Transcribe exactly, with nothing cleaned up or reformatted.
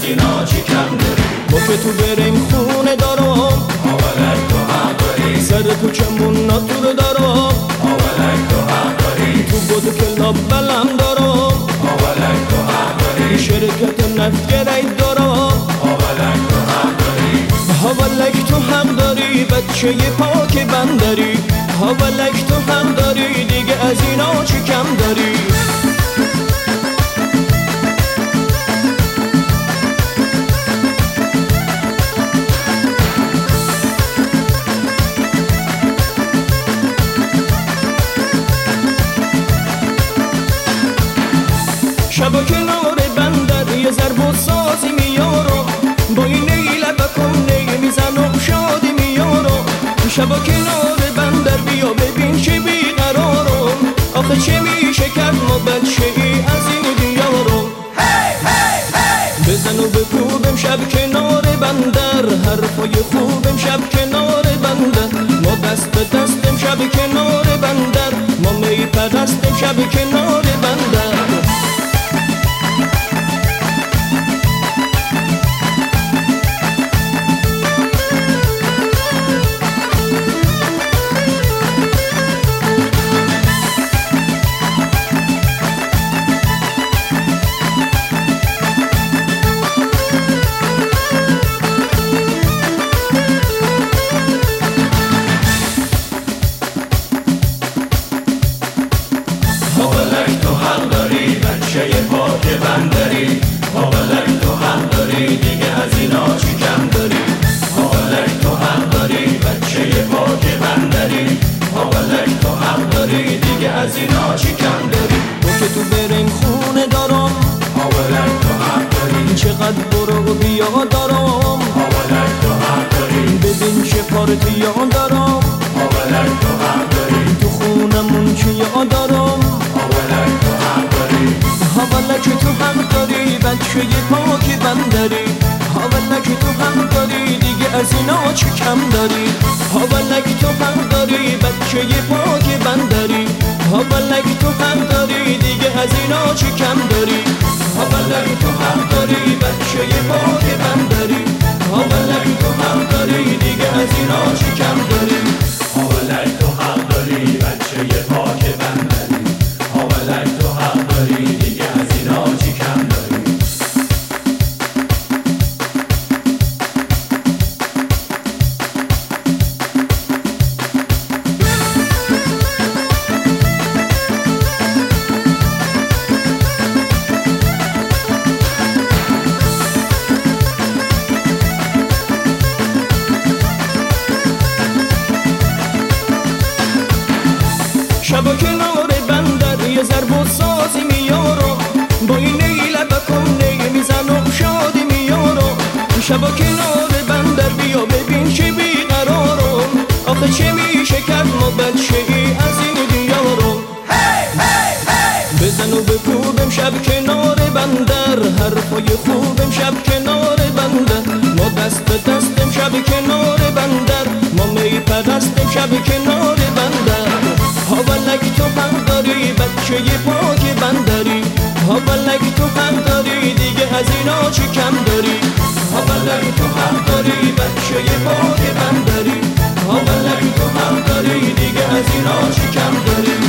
اینا چی کم داری؟ با که تو بریم خونه دارم اولک تو حق داری، سر تو چمون ناتور دارم اولک تو حق داری، تو بود کلاب بلم دارم اولک تو حق داری، شرکت نفگری دارم اولک تو حق داری، اولک تو حق داری بچه پاک بندری، اولک تو حق داری دیگه از اینا چی کم داری؟ شبا کنار بندر یه ضرب و سازی میارم با این نیله بکن نیه میزنم شادی میارم شبا کنار بندر بیا ببین چه بیقرارم آخه چه میشه کرد ما بچه ای از این دیارم بزن و بکوبم شب کنار بندر حرفای خوبم شب کنار بندر ما دست به دستم شب کنار بندر ما می پرستم شب کنار بندر اولک تو حق داری بچه پاک بندری، اولک تو حق داری دیگه از اینا چی کم داری؟ اولک تو حق داری بچه پاک بندری، اولک تو حق داری دیگه از اینا چی کم داری؟ با که تو بریم خونه دارم اولک تو حق داری، چقدر برو و بیا دارم اولک تو حق داری، ببین چه پارتیا دارم اولک تو حق داری، تو خونمون چیا دارم اولک تو حق داری، اولک تو حق داری بچه پاک بندری، اولک تو حق داری دیگه از اینا چی کم داری؟ اولک تو حق داری بچه پاک بندری، اولک تو حق داری دیگه از اینا چی کم داری؟ اولک تو حق داری بچه پاک بندری، اولک تو حق داری دیگه از اینا چی کم داری؟ اولک تو حق داری بچه پاک بندری، اولک تو حق داری دیگه از اینا چی کم داری؟ شبا کنار بندر یه ضرب و سازی میارم با این نیله بکن نیه میزنم شادی میارم شبا کنار بندر بیا ببین چه بیقرارم آخه چه میشه کرد ما بچه ای از این دیارم بزن و بکوبم شب کنار بندر حرفای خوبم شب کنار بندر ما دست به دستم شب کنار بندر ما می پرستم شب کنار بندر اولک تو حق داری بچه پاک بندری، اولک تو حق داری دیگه از اینا چی کم داری؟ اولک تو حق داری بچه پاک بندری، اولک تو حق داری دیگه از اینا چی کم داری؟